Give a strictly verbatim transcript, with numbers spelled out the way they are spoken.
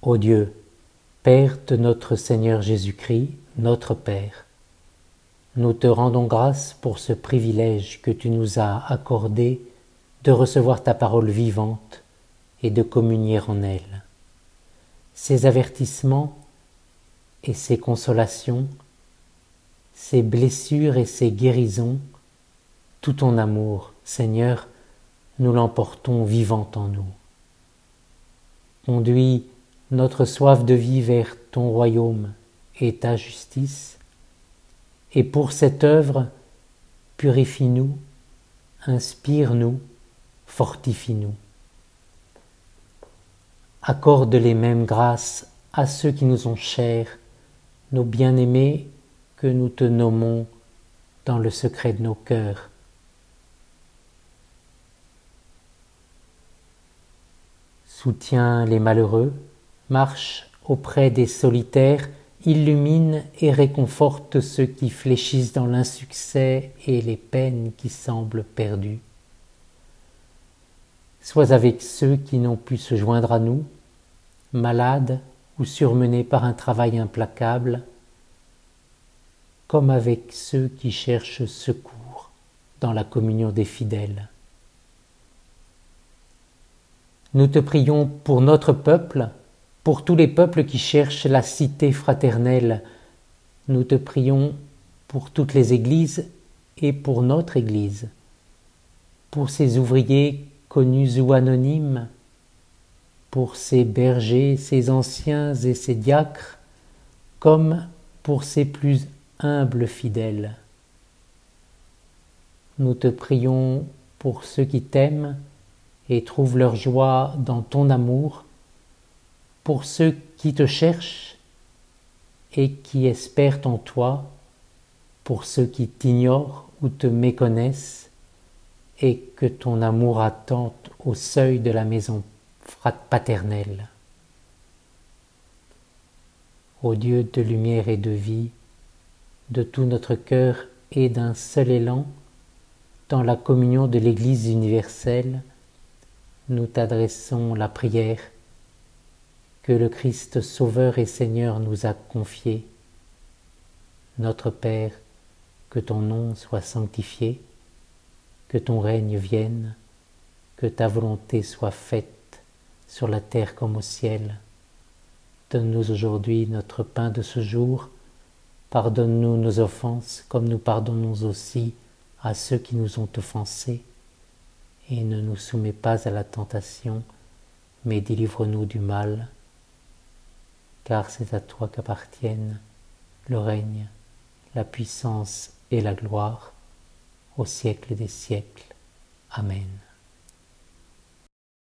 Ô Dieu, Père de notre Seigneur Jésus-Christ, notre Père, nous te rendons grâce pour ce privilège que tu nous as accordé de recevoir ta parole vivante et de communier en elle. Ces avertissements et ces consolations, ces blessures et ces guérisons, tout ton amour, Seigneur, nous l'emportons vivant en nous. Conduis notre soif de vie vers ton royaume et ta justice, et pour cette œuvre, purifie-nous, inspire-nous, fortifie-nous. Accorde les mêmes grâces à ceux qui nous ont chers, nos bien-aimés que nous te nommons dans le secret de nos cœurs. Soutiens les malheureux, marche auprès des solitaires, illumine et réconforte ceux qui fléchissent dans l'insuccès et les peines qui semblent perdues. Sois avec ceux qui n'ont pu se joindre à nous, malades ou surmenés par un travail implacable, comme avec ceux qui cherchent secours dans la communion des fidèles. Nous te prions pour notre peuple, pour tous les peuples qui cherchent la cité fraternelle. Nous te prions pour toutes les églises et pour notre Église, pour ces ouvriers connus ou anonymes, pour ces bergers, ces anciens et ces diacres, comme pour ces plus humbles fidèles. Nous te prions pour ceux qui t'aiment et trouvent leur joie dans ton amour, pour ceux qui te cherchent et qui espèrent en toi, pour ceux qui t'ignorent ou te méconnaissent et que ton amour attend au seuil de la maison paternelle. Ô Dieu de lumière et de vie, de tout notre cœur et d'un seul élan, dans la communion de l'Église universelle, nous t'adressons la prière que le Christ Sauveur et Seigneur nous a confiée. Notre Père, que ton nom soit sanctifié, que ton règne vienne, que ta volonté soit faite sur la terre comme au ciel. Donne-nous aujourd'hui notre pain de ce jour. Pardonne-nous nos offenses, comme nous pardonnons aussi à ceux qui nous ont offensés. Et ne nous soumets pas à la tentation, mais délivre-nous du mal. Car c'est à toi qu'appartiennent le règne, la puissance et la gloire, au siècle des siècles. Amen.